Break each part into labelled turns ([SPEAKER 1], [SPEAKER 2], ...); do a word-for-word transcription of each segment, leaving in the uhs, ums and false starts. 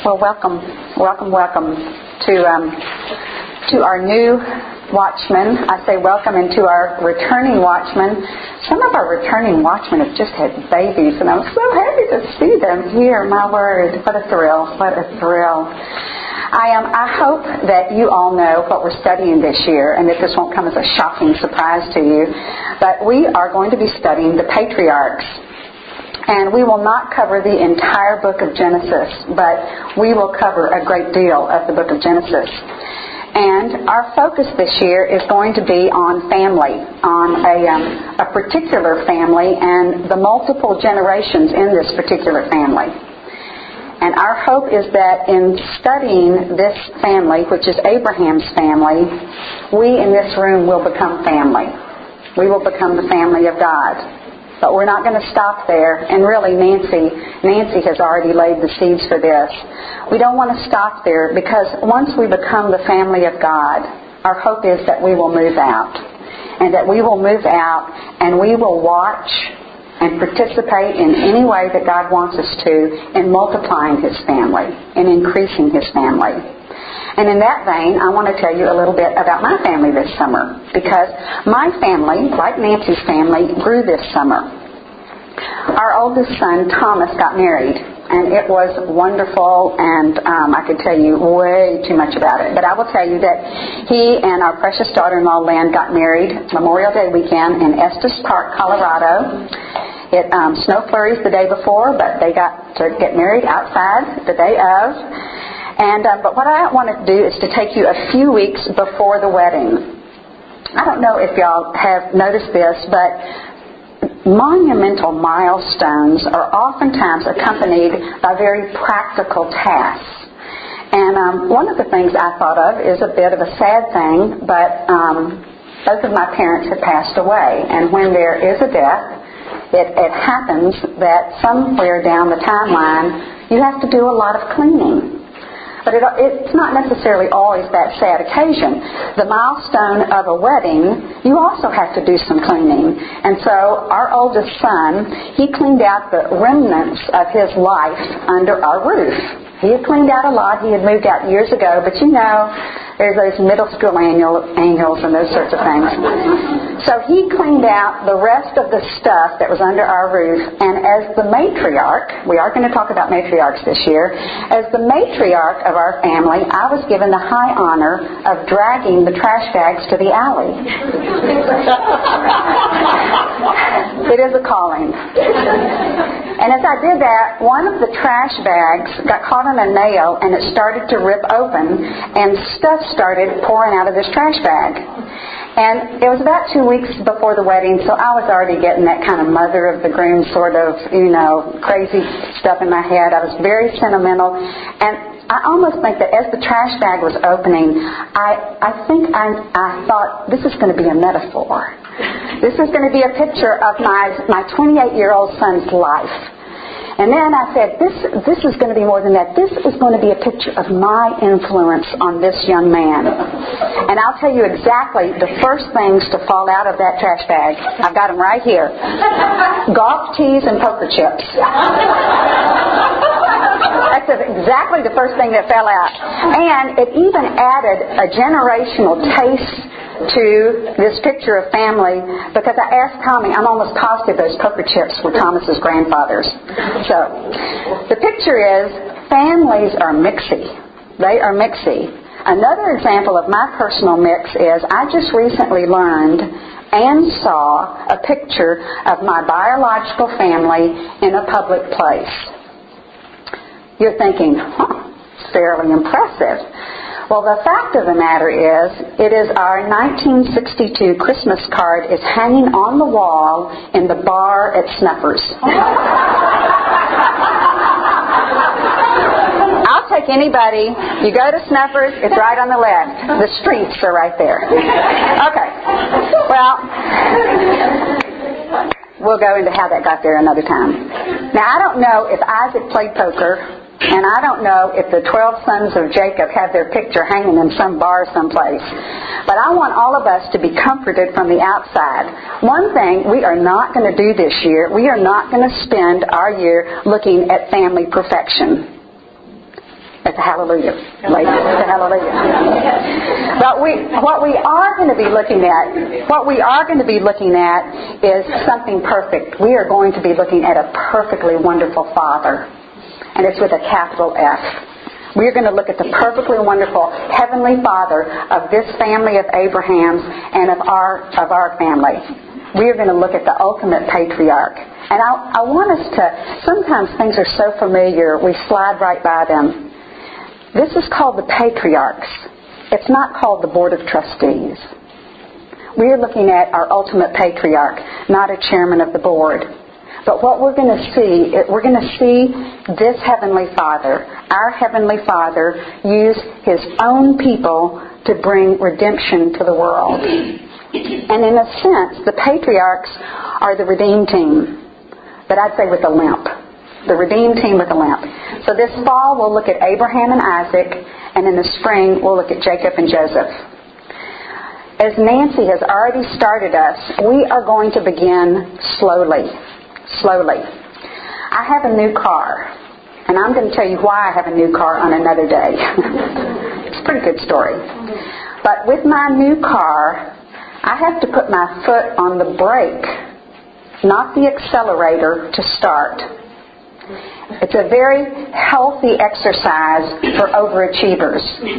[SPEAKER 1] Well, welcome, welcome, welcome to um, to our new watchmen. I say welcome, and to our returning watchmen. Some of our returning watchmen have just had babies, and I'm so happy to see them here. My word, what a thrill! What a thrill! I am. Um, I hope that you all know what we're studying this year, and that this won't come as a shocking surprise to you. But we are going to be studying the patriarchs. And we will not cover the entire book of Genesis, but we will cover a great deal of the book of Genesis. And our focus this year is going to be on family, on a, um, a particular family and the multiple generations in this particular family. And our hope is that in studying this family, which is Abraham's family, we in this room will become family. We will become the family of God. But we're not going to stop there. And really, Nancy, Nancy has already laid the seeds for this. We don't want to stop there, because once we become the family of God, our hope is that we will move out. And that we will move out and we will watch and participate in any way that God wants us to in multiplying His family and increasing His family. And in that vein, I want to tell you a little bit about my family this summer, because my family, like Nancy's family, grew this summer. Our oldest son, Thomas, got married, and it was wonderful, and um, I could tell you way too much about it. But I will tell you that he and our precious daughter-in-law, Lynn, got married Memorial Day weekend in Estes Park, Colorado. It um, snow flurries the day before, but they got to get married outside the day of. And uh, but what I want to do is to take you a few weeks before the wedding. I don't know if y'all have noticed this, but monumental milestones are oftentimes accompanied by very practical tasks. And um, one of the things I thought of is a bit of a sad thing, but um, both of my parents have passed away. And when there is a death, it, it happens that somewhere down the timeline you have to do a lot of cleaning. But it, it's not necessarily always that sad occasion. The milestone of a wedding, you also have to do some cleaning. And so our oldest son, he cleaned out the remnants of his life under our roof. He had cleaned out a lot. He had moved out years ago. But you know, there's those middle school annual, annuals and those sorts of things. So he cleaned out the rest of the stuff that was under our roof. And as the matriarch, we are going to talk about matriarchs this year, as the matriarch of our family, I was given the high honor of dragging the trash bags to the alley. It is a calling. And as I did that, one of the trash bags got caught on a nail, and it started to rip open, and stuff started pouring out of this trash bag. And it was about two weeks before the wedding, so I was already getting that kind of mother of the groom sort of, you know, crazy stuff in my head. I was very sentimental. And I almost think that as the trash bag was opening, I, I think I, I thought, this is going to be a metaphor. This is going to be a picture of my, my twenty-eight-year-old son's life. And then I said, this this is going to be more than that. This is going to be a picture of my influence on this young man. And I'll tell you exactly the first things to fall out of that trash bag. I've got them right here. Golf tees and poker chips. That's exactly the first thing that fell out. And it even added a generational taste to this picture of family, because I asked Tommy, I'm almost positive those poker chips were Thomas's grandfather's. So, the picture is, families are mixy. They are mixy. Another example of my personal mix is, I just recently learned and saw a picture of my biological family in a public place. You're thinking, huh, fairly impressive. Well, the fact of the matter is, it is our nineteen sixty-two Christmas card is hanging on the wall in the bar at Snuffers. I'll take anybody. You go to Snuffers, it's right on the left. The streets are right there. Okay. Well, we'll go into how that got there another time. Now, I don't know if Isaac played poker, and I don't know if the twelve sons of Jacob have their picture hanging in some bar someplace. But I want all of us to be comforted from the outside. One thing we are not going to do this year, we are not going to spend our year looking at family perfection. That's a hallelujah, ladies. That's a hallelujah. But we, what we are going to be looking at, what we are going to be looking at is something perfect. We are going to be looking at a perfectly wonderful Father. And it's with a capital F. We're going to look at the perfectly wonderful Heavenly Father of this family of Abraham's and of our, of our family. We are going to look at the ultimate patriarch. And I, I want us to, sometimes things are so familiar, we slide right by them. This is called the patriarchs. It's not called the Board of Trustees. We are looking at our ultimate patriarch, not a chairman of the board. But what we're going to see, we're going to see this Heavenly Father, our Heavenly Father, use His own people to bring redemption to the world. And in a sense, the patriarchs are the redeemed team. But I'd say with a limp. The redeemed team with a limp. So this fall we'll look at Abraham and Isaac, and in the spring we'll look at Jacob and Joseph. As Nancy has already started us, we are going to begin slowly. Slowly. I have a new car, and I'm going to tell you why I have a new car on another day. It's a pretty good story. But with my new car, I have to put my foot on the brake, not the accelerator, to start. It's a very healthy exercise for overachievers.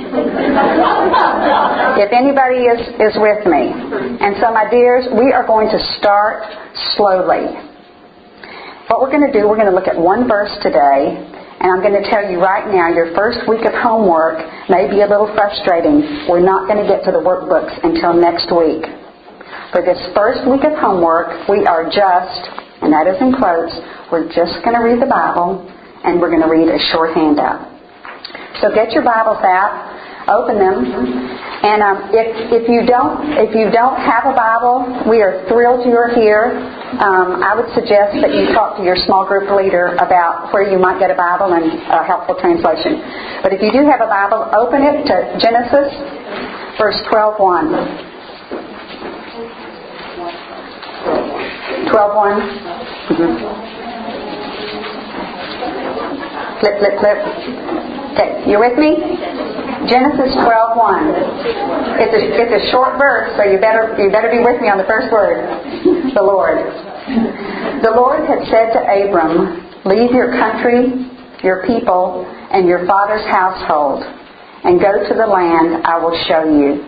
[SPEAKER 1] If anybody is, is with me. And so, my dears, we are going to start slowly. What we're going to do, we're going to look at one verse today, and I'm going to tell you right now, your first week of homework may be a little frustrating. We're not going to get to the workbooks until next week. For this first week of homework, we are just, and that is in quotes, we're just going to read the Bible, and we're going to read a short handout. So get your Bibles out, open them, and um, if if you don't if you don't have a Bible, we are thrilled you are here. Um, I would suggest that you talk to your small group leader about where you might get a Bible and a helpful translation. But if you do have a Bible, open it to Genesis, verse twelve one. twelve one. Mm-hmm. Flip, flip, flip. Okay, you with me? Genesis twelve one. It's a, it's a short verse, so you better you better be with me on the first word. The Lord. The Lord had said to Abram, "Leave your country, your people, and your father's household, and go to the land I will show you."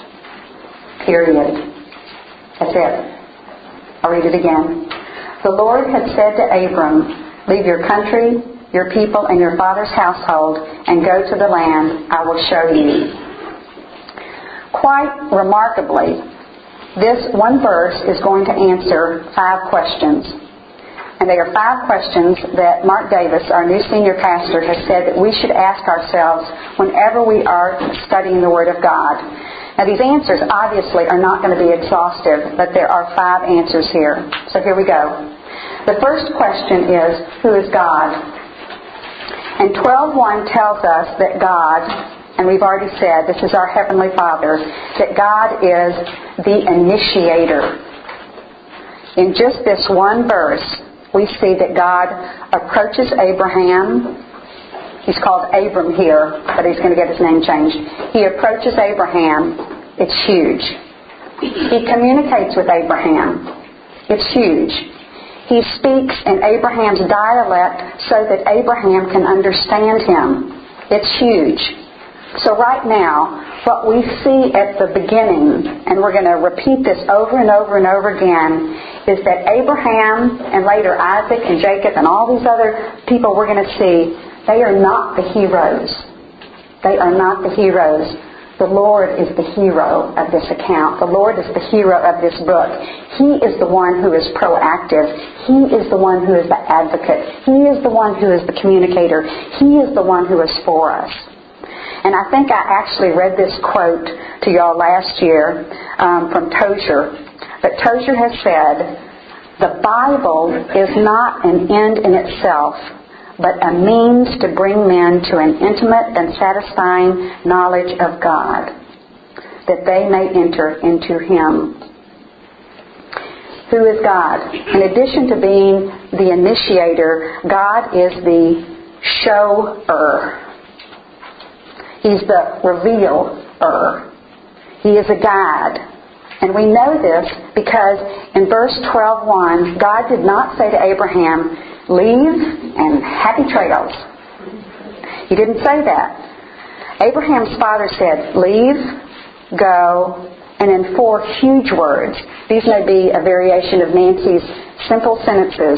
[SPEAKER 1] Period. That's it. I'll read it again. The Lord had said to Abram, "Leave your country, your people, and your father's household, and go to the land I will show you." Quite remarkably, this one verse is going to answer five questions. And they are five questions that Mark Davis, our new senior pastor, has said that we should ask ourselves whenever we are studying the Word of God. Now, these answers obviously are not going to be exhaustive, but there are five answers here. So here we go. The first question is, who is God? And twelve one tells us that God, and we've already said, this is our Heavenly Father, that God is the initiator. In just this one verse, we see that God approaches Abraham. He's called Abram here, but he's going to get his name changed. He approaches Abraham. It's huge. He communicates with Abraham. It's huge. He speaks in Abraham's dialect so that Abraham can understand him. It's huge. So right now, what we see at the beginning, and we're going to repeat this over and over and over again, is that Abraham and later Isaac and Jacob and all these other people we're going to see, they are not the heroes. They are not the heroes. The Lord is the hero of this account. The Lord is the hero of this book. He is the one who is proactive. He is the one who is the advocate. He is the one who is the communicator. He is the one who is for us. And I think I actually read this quote to y'all last year um, from Tozer. But Tozer has said, "The Bible is not an end in itself, but a means to bring men to an intimate and satisfying knowledge of God, that they may enter into Him." Who is God? In addition to being the initiator, God is the shower. He's the revealer. He is a guide. And we know this because in verse twelve one, God did not say to Abraham, leave and happy trails. He didn't say that. Abraham's father said, leave, go, and in four huge words. These may be a variation of Nancy's simple sentences.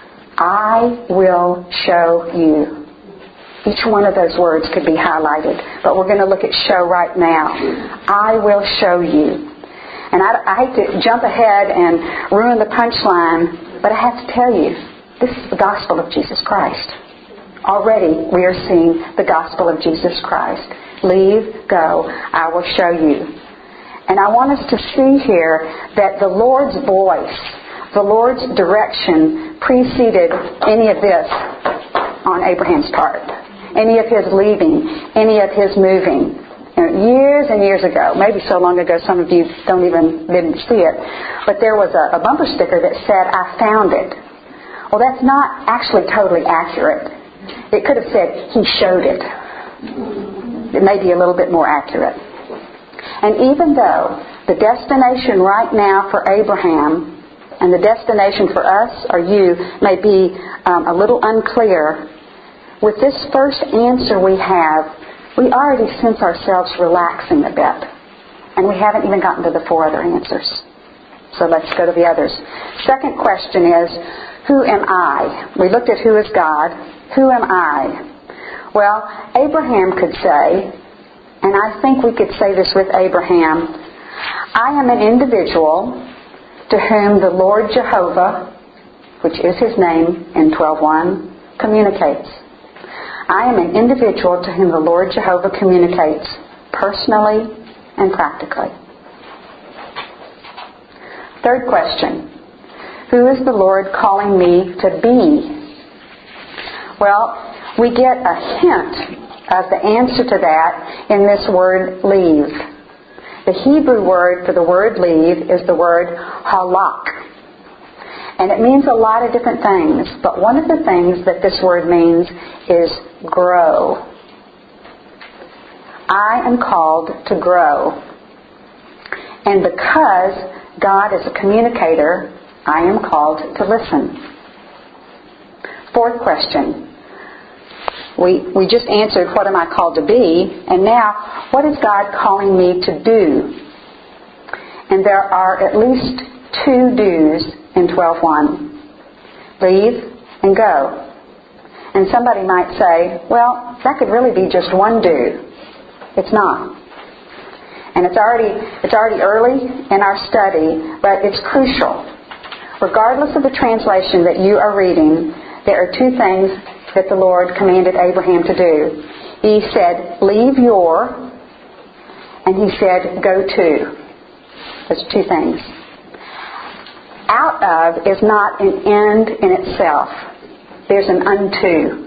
[SPEAKER 1] I will show you. Each one of those words could be highlighted, but we're going to look at show right now. I will show you. And I, I hate to jump ahead and ruin the punchline, but I have to tell you, this is the gospel of Jesus Christ. Already we are seeing the gospel of Jesus Christ. Leave, go, I will show you. And I want us to see here that the Lord's voice, the Lord's direction preceded any of this on Abraham's part. Any of his leaving, any of his moving. You know, years and years ago, maybe so long ago some of you don't even didn't see it, but there was a, a bumper sticker that said, I found it. Well, that's not actually totally accurate. It could have said, he showed it. It may be a little bit more accurate. And even though the destination right now for Abraham and the destination for us or you may be um, a little unclear, with this first answer we have, we already sense ourselves relaxing a bit. And we haven't even gotten to the four other answers. So let's go to the others. Second question is, who am I? We looked at who is God. Who am I? Well, Abraham could say, and I think we could say this with Abraham, I am an individual to whom the Lord Jehovah, which is his name in twelve one, communicates. I am an individual to whom the Lord Jehovah communicates personally and practically. Third question. Who is the Lord calling me to be? Well, we get a hint of the answer to that in this word leave. The Hebrew word for the word leave is the word halak. And it means a lot of different things, but one of the things that this word means is grow. I am called to grow. And because God is a communicator, I am called to listen. Fourth question. We, we just answered, what am I called to be? And now, what is God calling me to do? And there are at least two do's in twelve one. Leave and go. And somebody might say, well, that could really be just one do. It's not. And it's already, it's already early in our study, but it's crucial. Regardless of the translation that you are reading, there are two things that the Lord commanded Abraham to do. He said, leave your, and he said, go to. Those two things. Out of is not an end in itself. There's an unto.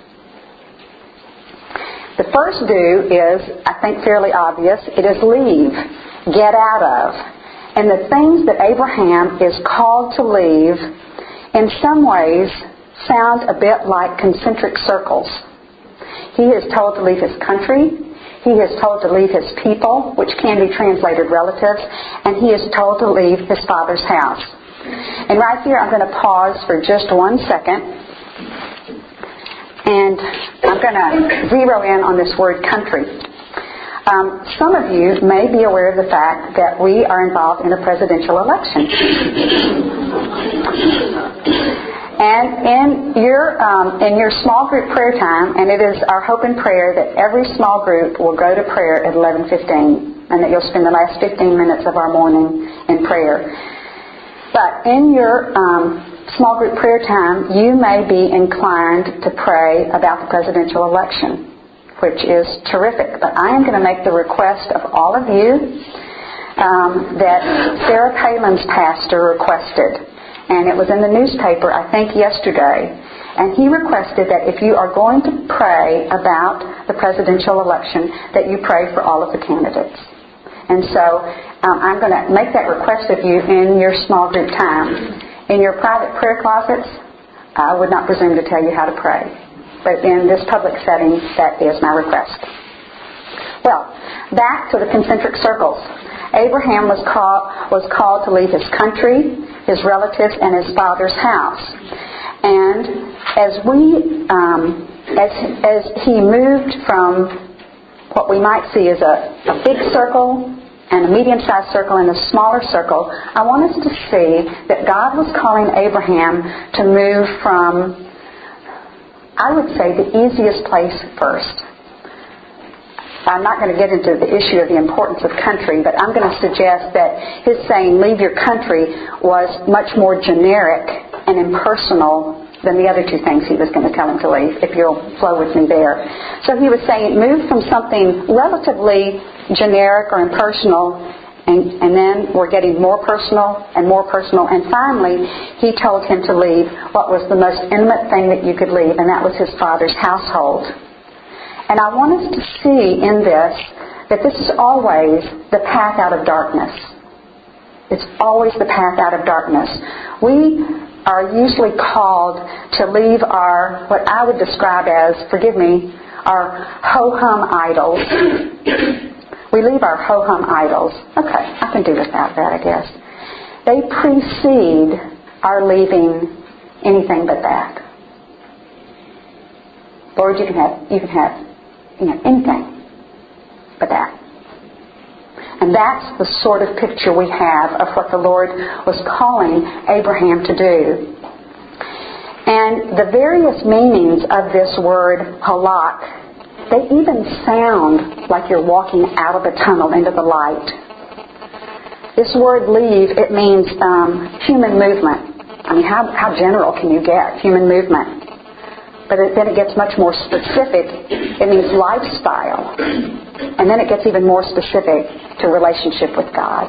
[SPEAKER 1] The first do is, I think, fairly obvious. It is leave. Get out of. And the things that Abraham is called to leave, in some ways, sound a bit like concentric circles. He is told to leave his country. He is told to leave his people, which can be translated relatives. And he is told to leave his father's house. And right here I'm going to pause for just one second. And I'm going to zero in on this word country. Um, some of you may be aware of the fact that we are involved in a presidential election. And in your um, in your small group prayer time, and it is our hope and prayer that every small group will go to prayer at eleven fifteen, and that you'll spend the last fifteen minutes of our morning in prayer. But in your um, small group prayer time, you may be inclined to pray about the presidential election, which is terrific. But I am going to make the request of all of you um, that Sarah Palin's pastor requested. And it was in the newspaper, I think, yesterday. And he requested that if you are going to pray about the presidential election, that you pray for all of the candidates. And so um, I'm going to make that request of you in your small group time. In your private prayer closets, I would not presume to tell you how to pray. But in this public setting, that is my request. Well, back to the concentric circles. Abraham was called, was called to leave his country, his relatives, and his father's house. And as we, um, as, as he moved from what we might see as a, a big circle and a medium-sized circle and a smaller circle, I want us to see that God was calling Abraham to move from, I would say, the easiest place first. I'm not going to get into the issue of the importance of country, but I'm going to suggest that his saying, leave your country, was much more generic and impersonal than the other two things he was going to tell him to leave, if you'll flow with me there. So he was saying, move from something relatively generic or impersonal, and, and then we're getting more personal and more personal, and finally he told him to leave what was the most intimate thing that you could leave, and that was his father's household. And I want us to see in this that this is always the path out of darkness. It's always the path out of darkness. We are usually called to leave our, what I would describe as, forgive me, our ho-hum idols. We leave our ho-hum idols. Okay, I can do without that, I guess. They precede our leaving anything but that. Lord, you can have, you can have, you know, anything but that. And that's the sort of picture we have of what the Lord was calling Abraham to do. And the various meanings of this word halak, they even sound like you're walking out of a tunnel into the light. This word leave, it means um, human movement. I mean, how, how general can you get? Human movement. But it, then it gets much more specific. It means lifestyle. And then it gets even more specific to relationship with God.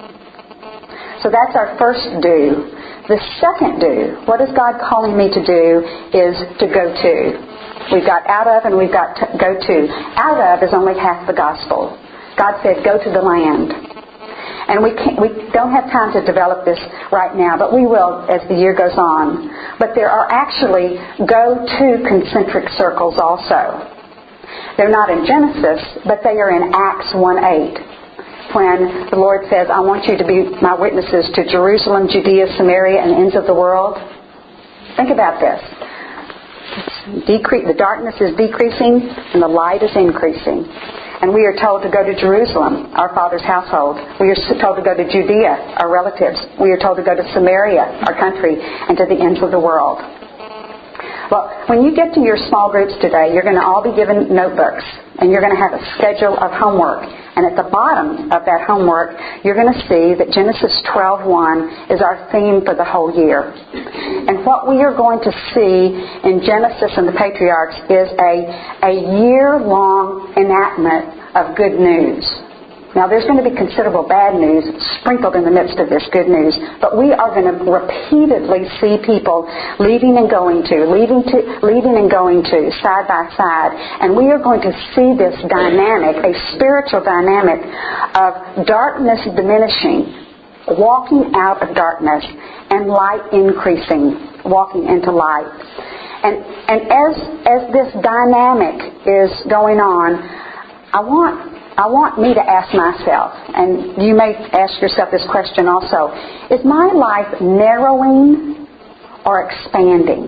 [SPEAKER 1] So that's our first do. The second do, what is God calling me to do, is to go to. We've got out of and we've got to go to. Out of is only half the gospel. God said, go to the land. And we can't, we don't have time to develop this right now, but we will as the year goes on. But there are actually go-to concentric circles also. They're not in Genesis, but they are in Acts one eight. When the Lord says, I want you to be my witnesses to Jerusalem, Judea, Samaria, and the ends of the world. Think about this. Decre- the darkness is decreasing and the light is increasing. And we are told to go to Jerusalem, our Father's household. We are told to go to Judea, our relatives. We are told to go to Samaria, our country, and to the ends of the world. Well, when you get to your small groups today, you're going to all be given notebooks, and you're going to have a schedule of homework. And at the bottom of that homework, you're going to see that Genesis twelve one is our theme for the whole year. And what we are going to see in Genesis and the Patriarchs is a, a year-long enactment of good news. Now, there's going to be considerable bad news sprinkled in the midst of this good news, but we are going to repeatedly see people leaving and going to, leaving to, leaving and going to, side by side, and we are going to see this dynamic, a spiritual dynamic of darkness diminishing, walking out of darkness, and light increasing, walking into light. And and as as this dynamic is going on, I want. I want me to ask myself, and you may ask yourself this question also, is my life narrowing or expanding?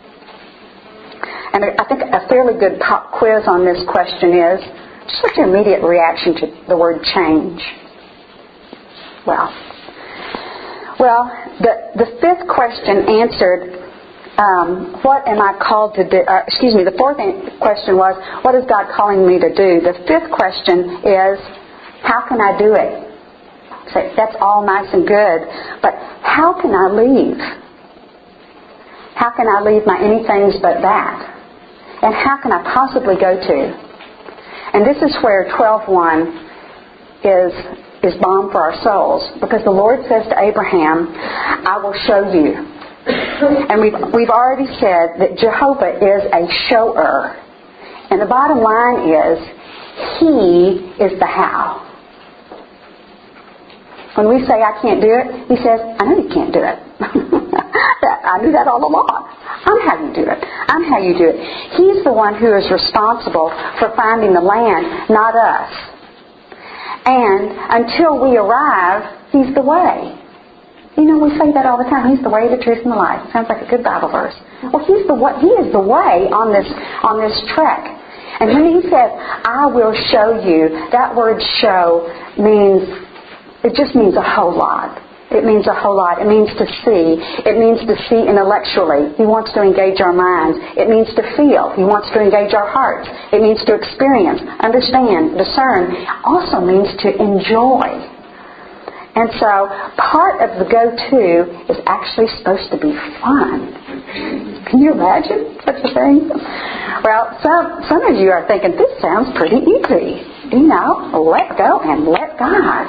[SPEAKER 1] And I think a fairly good pop quiz on this question is, just what's your immediate reaction to the word change? Well, well, the, the fifth question answered, Um, what am I called to do? Uh, excuse me, the fourth question was, what is God calling me to do? The fifth question is, how can I do it? So that's all nice and good, but how can I leave? How can I leave my anythings but that? And how can I possibly go to? And this is where twelve one is, is balm for our souls, because the Lord says to Abraham, I will show you. And we've, we've already said that Jehovah is a shower. And the bottom line is, He is the how. When we say, I can't do it, He says, I know you can't do it. I knew that all along. I'm how you do it. I'm how you do it. He's the one who is responsible for finding the land, not us. And until we arrive, He's the way. You know, we say that all the time. He's the way, the truth, and the life. Sounds like a good Bible verse. Well, He's the way. He is the way on this on this trek. And when He says, "I will show you," that word "show" means, it just means a whole lot. It means a whole lot. It means to see. It means to see intellectually. He wants to engage our minds. It means to feel. He wants to engage our hearts. It means to experience, understand, discern. It also means to enjoy. And so part of the go-to is actually supposed to be fun. Can you imagine such a thing? Well, some, some of you are thinking, this sounds pretty easy. You know, let go and let God.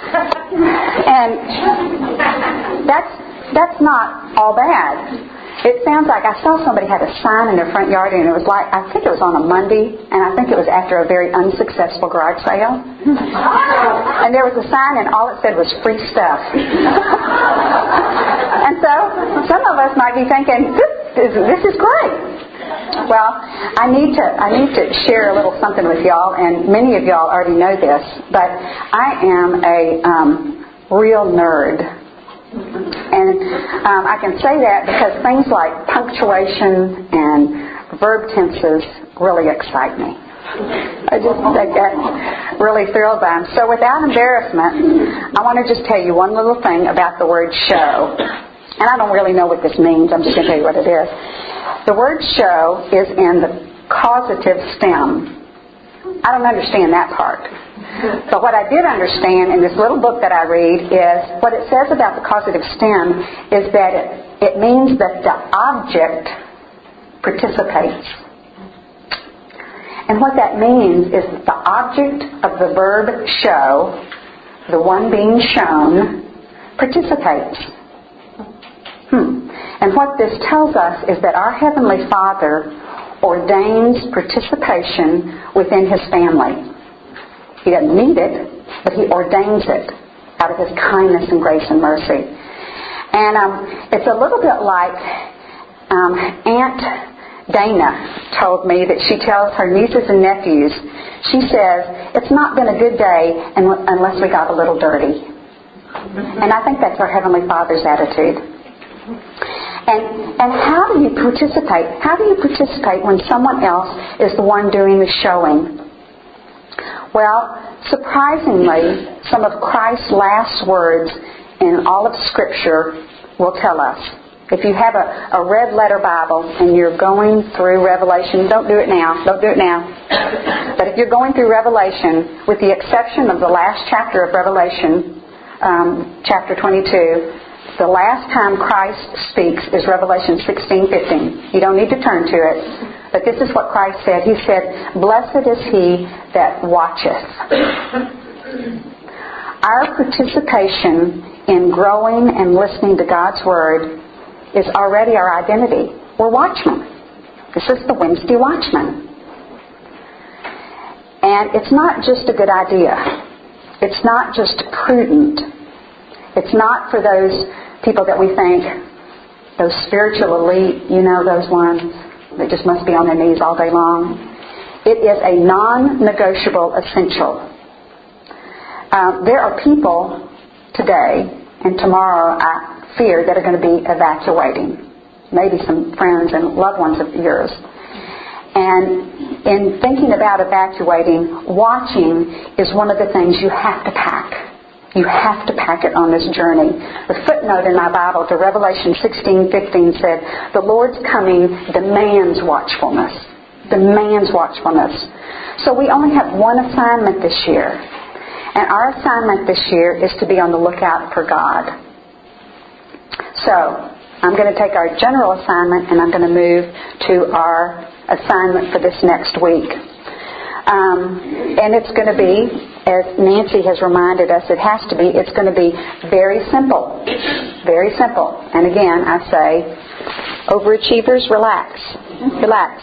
[SPEAKER 1] And that's, that's not all bad. It sounds like I saw somebody had a sign in their front yard, and it was like, I think it was on a Monday, and I think it was after a very unsuccessful garage sale. And there was a sign, and all it said was free stuff. And so some of us might be thinking, this is, this is great. Well, I need to I need to share a little something with y'all, and many of y'all already know this, but I am a um, real nerd. And um, I can say that because things like punctuation and verb tenses really excite me. I just think that really thrills them. So without embarrassment, I want to just tell you one little thing about the word show. And I don't really know what this means. I'm just going to tell you what it is. The word show is in the causative stem. I don't understand that part. But what I did understand in this little book that I read is what it says about the causative stem is that it, it means that the object participates. And what that means is that the object of the verb show, the one being shown, participates. Hmm. And what this tells us is that our Heavenly Father ordains participation within His family. He doesn't need it, but He ordains it out of His kindness and grace and mercy. And um, it's a little bit like um, Aunt Dana told me that she tells her nieces and nephews, she says, it's not been a good day unless we got a little dirty. And I think that's our Heavenly Father's attitude. And and how do you participate? How do you participate when someone else is the one doing the showing? Well, surprisingly, some of Christ's last words in all of Scripture will tell us. If you have a, a red letter Bible and you're going through Revelation, don't do it now, don't do it now. But if you're going through Revelation, with the exception of the last chapter of Revelation, um, chapter twenty-two, the last time Christ speaks is Revelation sixteen fifteen. You don't need to turn to it. But this is what Christ said. He said, blessed is he that watcheth. Our participation in growing and listening to God's Word is already our identity. We're watchmen. This is the Wednesday Watchman. And it's not just a good idea. It's not just prudent. It's not for those people that we think, those spiritual elite, you know, those ones that just must be on their knees all day long. It is a non-negotiable essential. Uh, there are people today and tomorrow, I fear, that are going to be evacuating. Maybe some friends and loved ones of yours. And in thinking about evacuating, watching is one of the things you have to pack. You have to pack it on this journey. The footnote in my Bible to Revelation sixteen fifteen said, the Lord's coming demands watchfulness. Demands watchfulness. So we only have one assignment this year. And our assignment this year is to be on the lookout for God. So, I'm going to take our general assignment and I'm going to move to our assignment for this next week. Um, and it's going to be, as Nancy has reminded us, it has to be, it's going to be very simple. Very simple. And again, I say, overachievers, relax. Relax.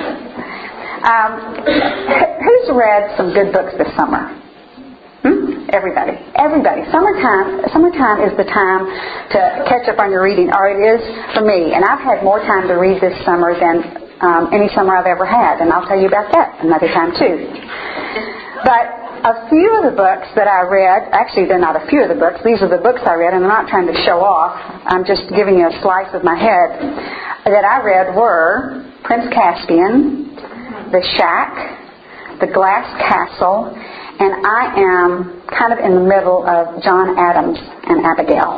[SPEAKER 1] Um, who's read some good books this summer? Hmm? Everybody. Everybody. Summertime, summertime is the time to catch up on your reading, or it is for me. And I've had more time to read this summer than um, any summer I've ever had. And I'll tell you about that another time too. But a few of the books that I read, actually they're not a few of the books, these are the books I read, and I'm not trying to show off. I'm just giving you a slice of my head, that I read were Prince Caspian, The Shack, The Glass Castle, and I am kind of in the middle of John Adams and Abigail.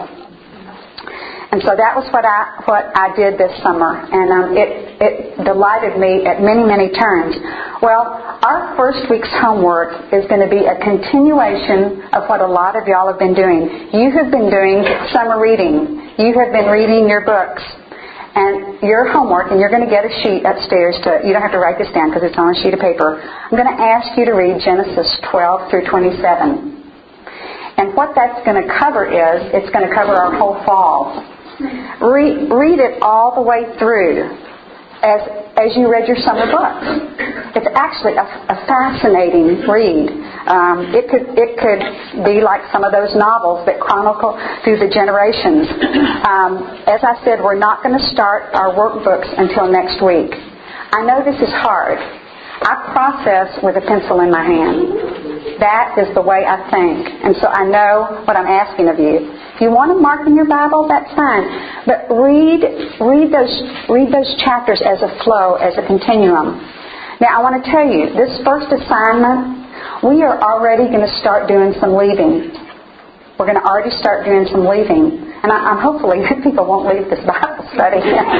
[SPEAKER 1] And so that was what I what I did this summer, and um, it it delighted me at many many turns. Well, our first week's homework is going to be a continuation of what a lot of y'all have been doing. You have been doing summer reading. You have been reading your books. And your homework, and you're going to get a sheet upstairs to, you don't have to write this down because it's on a sheet of paper. I'm going to ask you to read Genesis twelve through twenty-seven. And what that's going to cover is, it's going to cover our whole fall. Read, read it all the way through as as you read your summer books. It's actually a, a fascinating read. Um, it could it could be like some of those novels that chronicle through the generations. Um, as I said, we're not going to start our workbooks until next week. I know this is hard. I process with a pencil in my hand. That is the way I think. And so I know what I'm asking of you. If you want to mark in your Bible, that's fine. But read read those read those chapters as a flow, as a continuum. Now I want to tell you, this first assignment, we are already going to start doing some leaving. We're going to already start doing some leaving. And I, I'm hopefully that people won't leave this Bible study.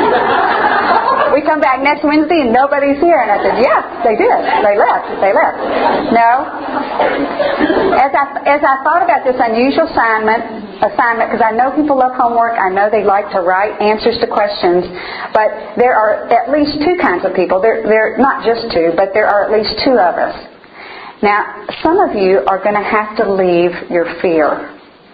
[SPEAKER 1] We come back next Wednesday and nobody's here. And I said, yes, they did. They left. They left. No. As I, as I thought about this unusual assignment, assignment, because I know people love homework. I know they like to write answers to questions. But there are at least two kinds of people. There, there not just two, but there are at least two of us. Now, some of you are going to have to leave your fear,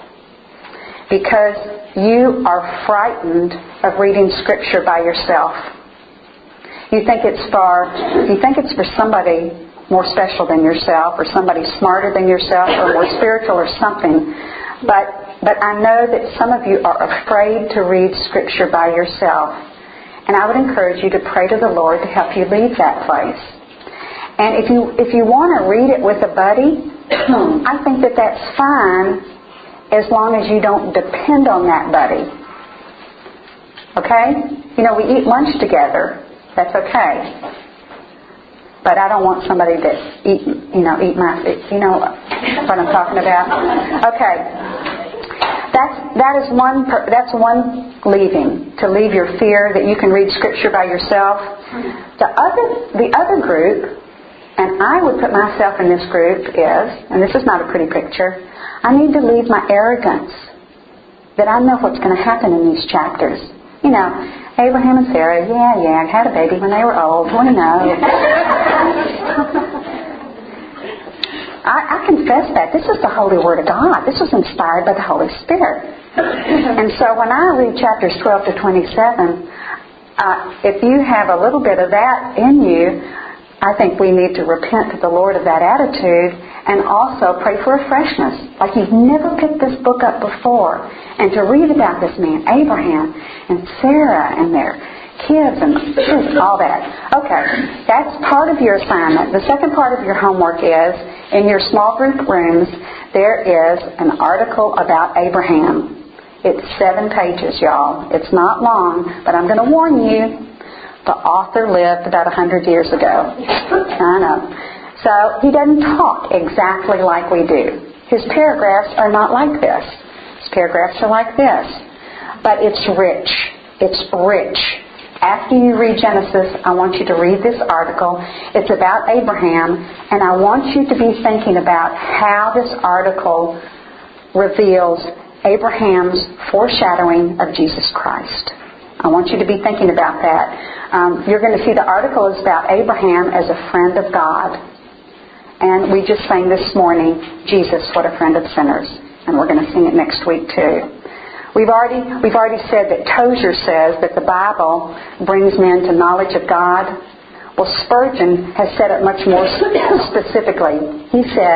[SPEAKER 1] because you are frightened of reading Scripture by yourself. You think it's for you think it's for somebody more special than yourself, or somebody smarter than yourself, or more spiritual, or something. But but I know that some of you are afraid to read Scripture by yourself, and I would encourage you to pray to the Lord to help you leave that place. And if you if you want to read it with a buddy, I think that that's fine, as long as you don't depend on that buddy. Okay? You know, we eat lunch together. That's okay. But I don't want somebody to eat, you know, eat my, you know what I'm talking about? Okay. That's, that is one, that's one leaving, to leave your fear that you can read Scripture by yourself. The other, the other group, and I would put myself in this group, is, and this is not a pretty picture, I need to leave my arrogance that I know what's going to happen in these chapters. You know, Abraham and Sarah, yeah, yeah, had a baby when they were old. We know. I, I confess that. This is the Holy Word of God. This was inspired by the Holy Spirit. And so when I read chapters twelve to twenty-seven, uh, if you have a little bit of that in you, I think we need to repent to the Lord of that attitude, and also pray for a freshness, like you've never picked this book up before, and to read about this man, Abraham and Sarah and their kids and all that. Okay, that's part of your assignment. The second part of your homework is, in your small group rooms, there is an article about Abraham. It's seven pages, y'all. It's not long, but I'm going to warn you, the author lived about a hundred years ago. I know. So he doesn't talk exactly like we do. His paragraphs are not like this. His paragraphs are like this. But it's rich. It's rich. After you read Genesis, I want you to read this article. It's about Abraham, and I want you to be thinking about how this article reveals Abraham's foreshadowing of Jesus Christ. I want you to be thinking about that. Um, you're going to see the article is about Abraham as a friend of God. And we just sang this morning, Jesus, what a friend of sinners. And we're going to sing it next week too. We've already we've already said that Tozer says that the Bible brings men to knowledge of God. Well, Spurgeon has said it much more specifically. He says,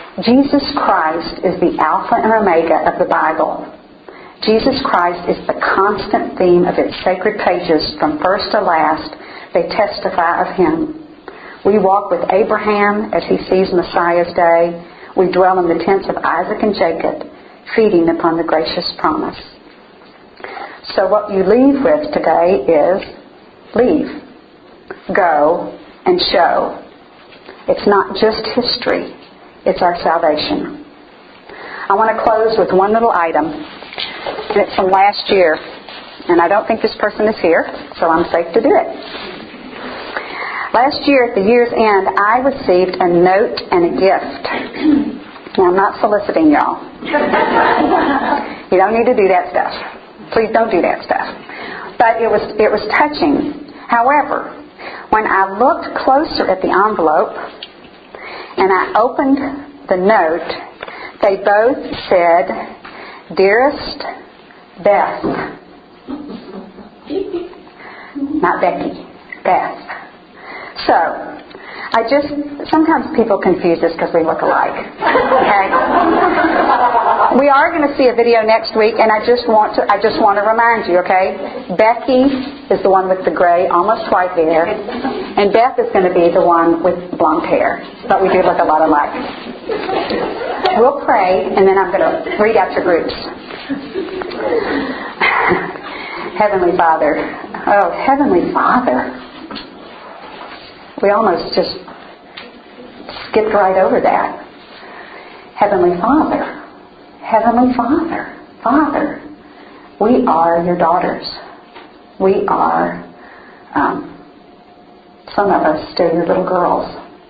[SPEAKER 1] Jesus Christ is the Alpha and Omega of the Bible. Jesus Christ is the constant theme of its sacred pages from first to last. They testify of Him. We walk with Abraham as he sees Messiah's day. We dwell in the tents of Isaac and Jacob, feeding upon the gracious promise. So what you leave with today is leave, go, and show. It's not just history. It's our salvation. I want to close with one little item, and it's from last year. And I don't think this person is here, so I'm safe to do it. Last year, at the year's end, I received a note and a gift. Now, I'm not soliciting y'all. You don't need to do that stuff. Please don't do that stuff. But it was it was touching. However, when I looked closer at the envelope and I opened the note, they both said, "Dearest Beth." Not Becky. Beth. So, I just, sometimes people confuse us because we look alike. Okay? We are going to see a video next week, and I just want to, I just want to remind you, okay? Becky is the one with the gray, almost white hair, and Beth is going to be the one with blonde hair. But we do look a lot alike. We'll pray, and then I'm going to read out your groups. Heavenly Father. Oh, Heavenly Father. We almost just skipped right over that. Heavenly Father. Heavenly Father. Father. We are your daughters. We are, um, some of us, still your little girls.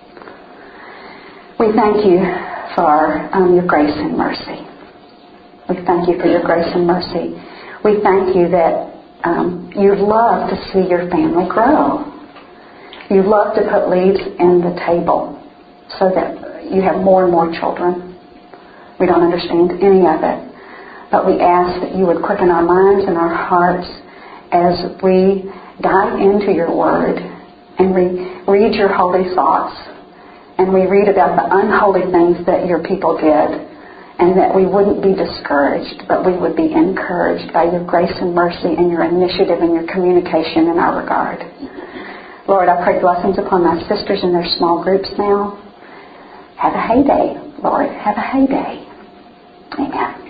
[SPEAKER 1] We thank you for um, your grace and mercy. We thank you for your grace and mercy. We thank you that um, you love to see your family grow. You love to put leaves in the table so that you have more and more children. We don't understand any of it. But we ask that you would quicken our minds and our hearts as we dive into your word and we read your holy thoughts and we read about the unholy things that your people did, and that we wouldn't be discouraged, but we would be encouraged by your grace and mercy and your initiative and your communication in our regard. Lord, I pray blessings upon my sisters in their small groups now. Have a heyday, Lord. Have a heyday. Amen.